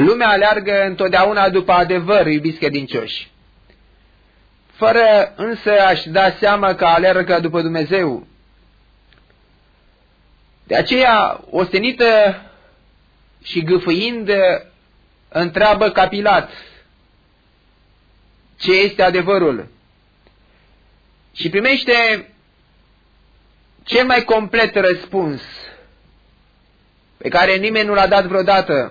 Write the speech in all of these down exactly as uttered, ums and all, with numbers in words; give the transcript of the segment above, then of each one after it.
Lumea aleargă întotdeauna după adevăr, iubiți credincioși, fără însă a-și da seama că alergă după Dumnezeu. De aceea, ostenită și gâfâind, întreabă ca Pilat ce este adevărul și primește cel mai complet răspuns pe care nimeni nu l-a dat vreodată.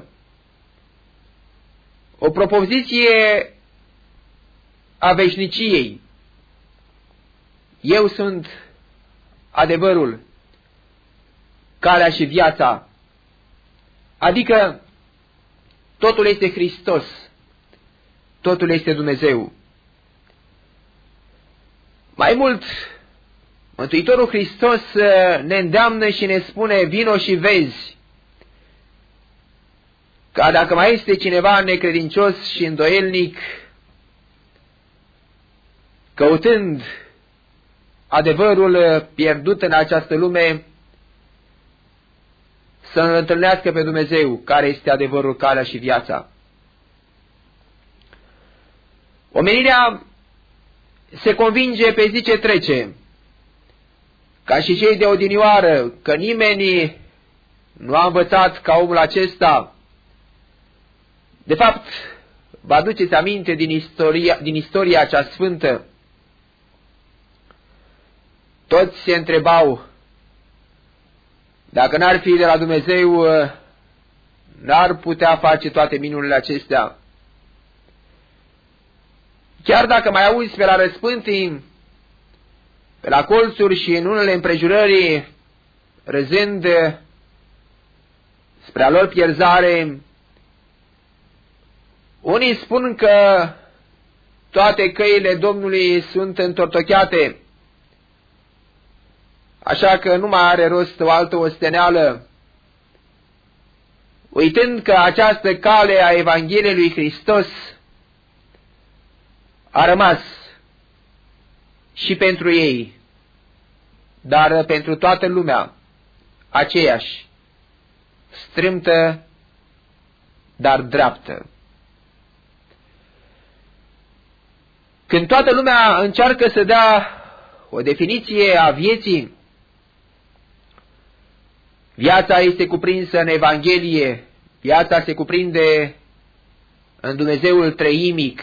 O propoziție a veșniciei. Eu sunt adevărul, calea și viața. Adică totul este Hristos, totul este Dumnezeu. Mai mult, Mântuitorul Hristos ne îndeamnă și ne spune: vino și vezi. Ca dacă mai este cineva necredincios și îndoielnic, căutând adevărul pierdut în această lume, să îl întâlnească pe Dumnezeu, care este adevărul, calea și viața. Omenirea se convinge pe zi ce trece, ca și cei de odinioară, că nimeni nu a învățat ca omul acesta. De fapt, vă aduceți aminte din istoria, din istoria cea sfântă? Toți se întrebau, dacă n-ar fi de la Dumnezeu, n-ar putea face toate minunile acestea. Chiar dacă mai auzi pe la răspântii, pe la colțuri și în unele împrejurări, râzând spre a lor pierzare, unii spun că toate căile Domnului sunt întortocheate, așa că nu mai are rost o altă osteneală, uitând că această cale a Evangheliei lui Hristos a rămas și pentru ei, dar pentru toată lumea, aceeași, strâmtă, dar dreaptă. Când toată lumea încearcă să dea o definiție a vieții, viața este cuprinsă în Evanghelie, viața se cuprinde în Dumnezeul treimic.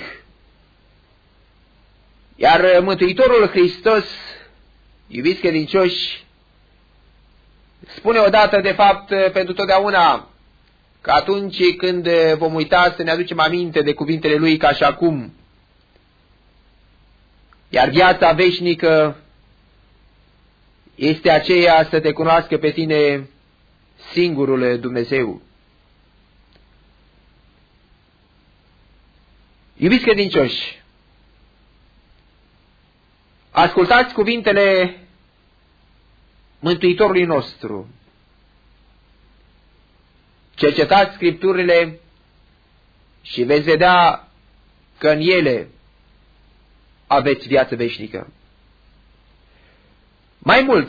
Iar Mântuitorul Hristos, iubiți credincioși, spune odată, de fapt, pentru totdeauna, că atunci când vom uita să ne aducem aminte de cuvintele Lui ca și acum. Iar viața veșnică este aceea să te cunoască pe tine, singurul Dumnezeu. Iubiți credincioși, ascultați cuvintele Mântuitorului nostru. Cercetați Scripturile și veți vedea că în ele aveți viață veșnică. Mai mult,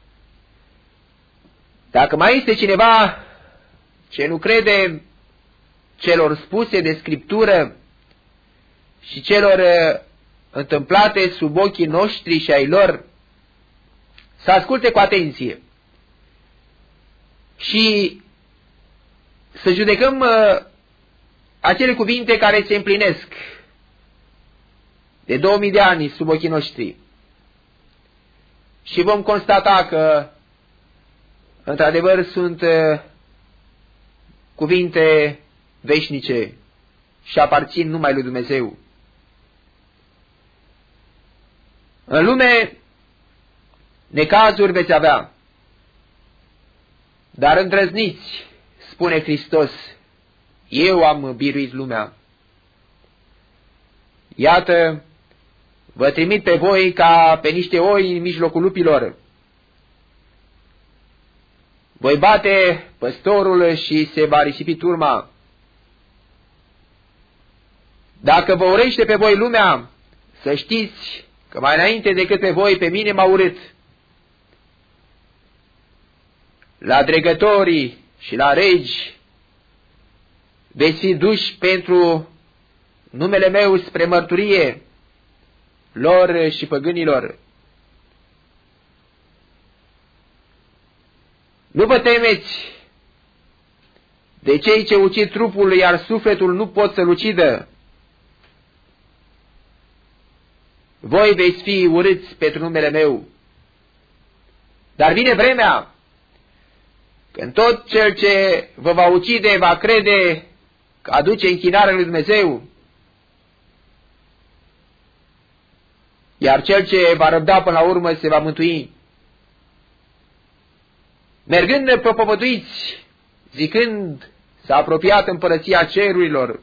dacă mai este cineva ce nu crede celor spuse de Scriptură și celor întâmplate sub ochii noștri și ai lor, să asculte cu atenție și să judecăm acele cuvinte care se împlinesc de două mii de ani sub ochii noștri. Și vom constata că, într-adevăr, sunt cuvinte veșnice și aparțin numai lui Dumnezeu. În lume necazuri veți avea, dar îndrăzniți, spune Hristos, eu am biruit lumea. Iată, vă trimit pe voi ca pe niște oi în mijlocul lupilor. Voi bate păstorul și se va risipi turma. Dacă vă urește pe voi lumea, să știți că mai înainte decât pe voi, pe mine m-a urât. La dregătorii și la regi veți fi duși pentru numele meu spre mărturie lor și păgânilor. Nu vă temeți de cei ce ucid trupul, iar sufletul nu pot să-l ucidă. Voi veți fi urâți pentru numele meu. Dar vine vremea când tot cel ce vă va ucide va crede că aduce închinare lui Dumnezeu, iar cel ce va răbda până la urmă se va mântui. Mergând propovăduiți, zicând, s-a apropiat împărăția cerurilor.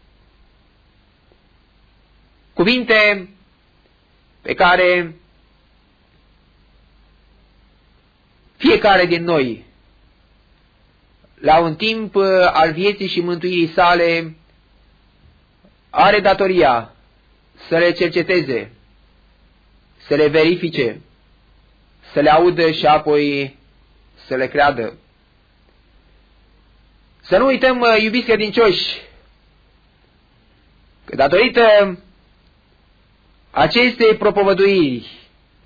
Cuvinte pe care fiecare din noi, la un timp al vieții și mântuirii sale, are datoria să le cerceteze, să le verifice, să le audă și apoi să le creadă. Să nu uităm, iubiți credincioși, că datorită acestei propovăduiri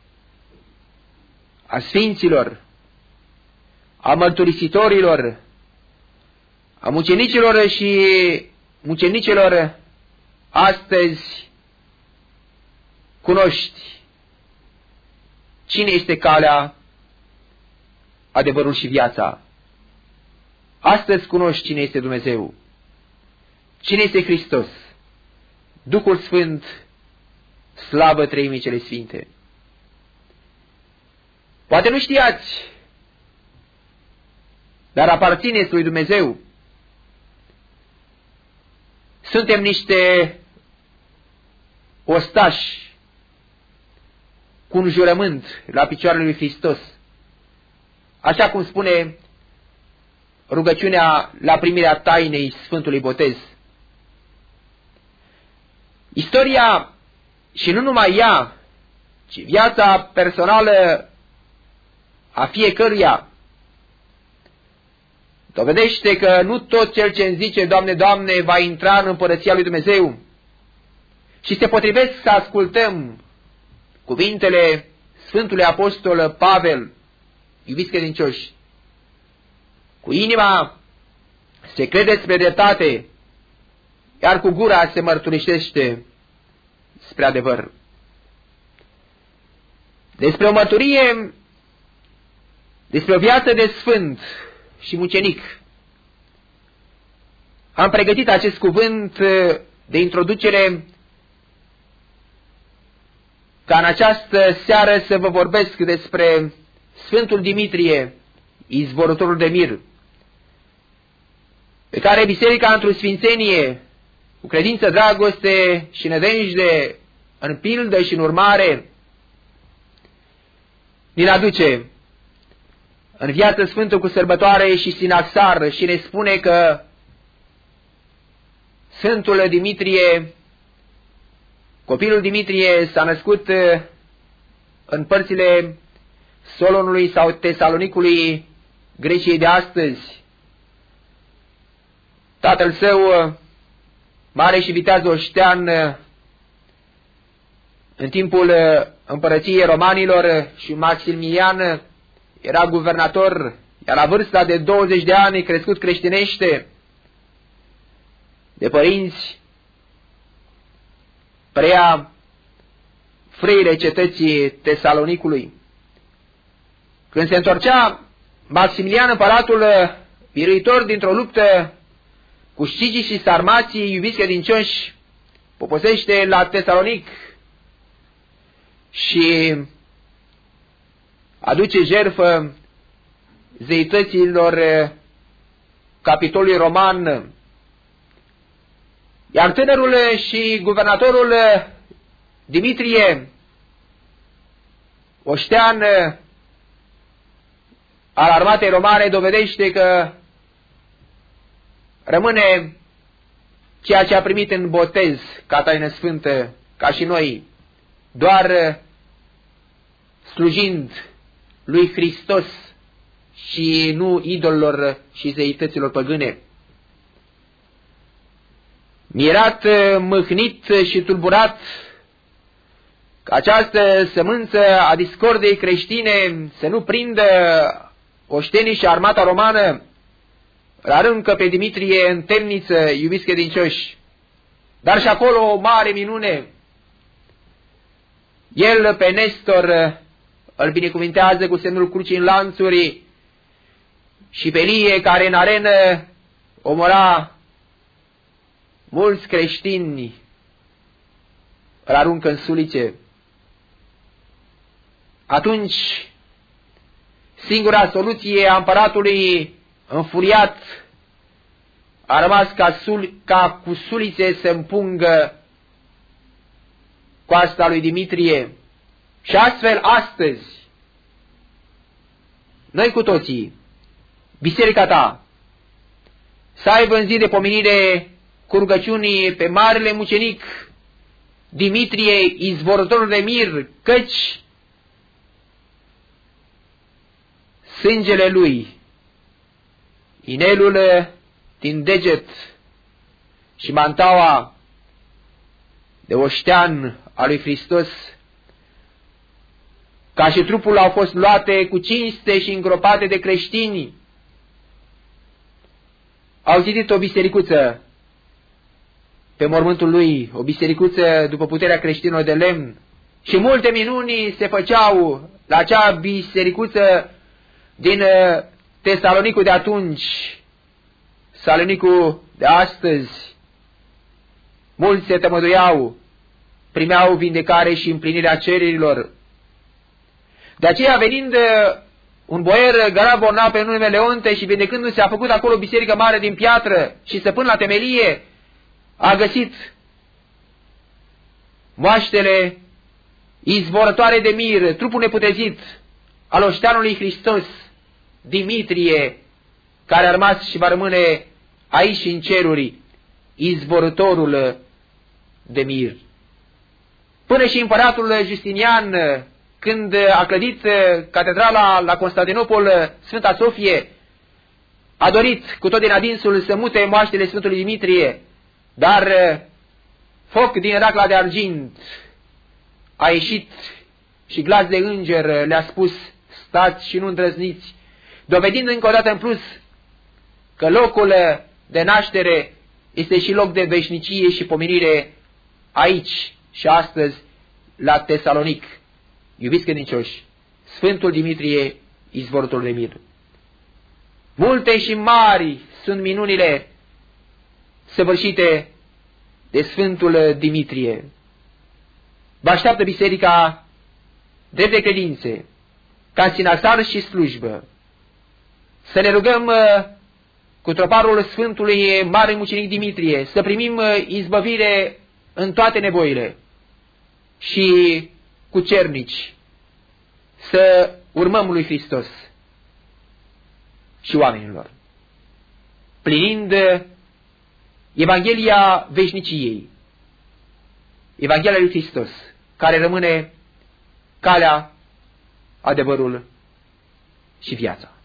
a sfinților, a mărturisitorilor, a mucenicilor și mucenicilor, astăzi cunoști cine este calea, adevărul și viața. Astăzi cunoști cine este Dumnezeu, cine este Hristos, Duhul Sfânt, slavă Treimii cele Sfinte. Poate nu știați, dar aparțineți lui Dumnezeu. Suntem niște ostași cu un jurământ la picioarele lui Hristos, așa cum spune rugăciunea la primirea tainei Sfântului Botez. Istoria, și nu numai ea, ci viața personală a fiecăruia, dovedește că nu tot cel ce îmi zice Doamne, Doamne, va intra în împărăția lui Dumnezeu. Și se potrivesc să ascultăm cuvintele Sfântului Apostol Pavel, iubiți credincioși, cu inima se crede spre dreptate, iar cu gura se mărturisește spre adevăr. Despre o mărturie, despre o viață de sfânt și mucenic, am pregătit acest cuvânt de introducere ca în această seară să vă vorbesc despre Sfântul Dimitrie, izvorătorul de mir, pe care Biserica într-o sfințenie, cu credință, dragoste și nădejde, în pildă și în urmare, ni-l aduce în viață sfântă cu sărbătoare și sinaxar și ne spune că Sfântul Dimitrie, copilul Dimitrie, s-a născut în părțile Solonului sau Tesalonicului, Greciei de astăzi. Tatăl său, mare și viteaz oștean, în timpul împărăției romanilor, și Maximilian era guvernator, iar la vârsta de douăzeci de ani crescut creștinește de părinți, preia frâile cetății Tesalonicului. Când se întorcea Maximilian, împăratul biruitor, dintr-o luptă cu scigii și sarmații, iubiți credincioși, poposește la Tesalonic și aduce jertfă zeităților Capitolului Roman. Iar tânărul și guvernatorul Dimitrie, oștean al armatei romane, dovedește că rămâne ceea ce a primit în botez ca taină sfântă, ca și noi, doar slujind lui Hristos și nu idolilor și zeităților păgâne. mirat, mâhnit și tulburat că această sămânță a discordei creștine să nu prindă oștenii și armata romană, îl aruncă pe Dimitrie în temniță, iubiți credincioși. Dar și acolo o mare minune. El pe Nestor îl binecuvintează cu semnul crucii în lanțuri și pe Ilie, care în arenă omora mulți creștini, îl aruncă în sulițe. Atunci, singura soluție a împăratului înfuriat a rămas ca, sul, ca cu sulițe să împungă coasta lui Dimitrie. Și astfel, astăzi, noi cu toții, biserica ta, să aibă în zi de pomenire cu rugăciunii pe marele mucenic Dimitrie, izvorătorul de mir, căci sângele lui, inelul din deget și mantaua de oștean al lui Hristos, ca și trupul, au fost luate cu cinste și îngropate de creștini. Au zidit o bisericuță pe mormântul lui, o bisericuță după puterea creștinilor de lemn, și multe minuni se făceau la acea bisericuță din Tesalonicul de atunci, Salonicul de astăzi. Mulți se tămăduiau, primeau vindecare și împlinirea cererilor. De aceea, venind un boier garabornav pe nume Leonte și vindecându-se, a făcut acolo o biserică mare din piatră și, săpând la temelie, a găsit moaștele izvorătoare de mir, trupul neputrezit al oșteanului Hristos, Dimitrie, care a rămas și va rămâne aici în ceruri, izvorătorul de mir. Până și împăratul Justinian, când a clădit catedrala la Constantinopol, Sfânta Sofie, a dorit cu tot din adinsul să mute moaștele Sfântului Dimitrie, dar foc din racla de argint a ieșit și glas de înger le-a spus: stați și nu îndrăzniți, dovedind încă o dată în plus că locul de naștere este și loc de veșnicie și pomenire aici și astăzi la Tesalonic. Iubiți credincioși, Sfântul Dimitrie, izvorătorul de mir. Multe și mari sunt minunile săvârșite de Sfântul Dimitrie. Vă așteaptă biserica drept de credințe, ca în sinaxar și slujbă, să ne rugăm cu troparul Sfântului Mare Mucenic Dimitrie, să primim izbăvire în toate nevoile și cu cernici să urmăm lui Hristos și oamenilor, plinind Evanghelia veșniciei, Evanghelia lui Hristos, care rămâne calea, adevărul și viața.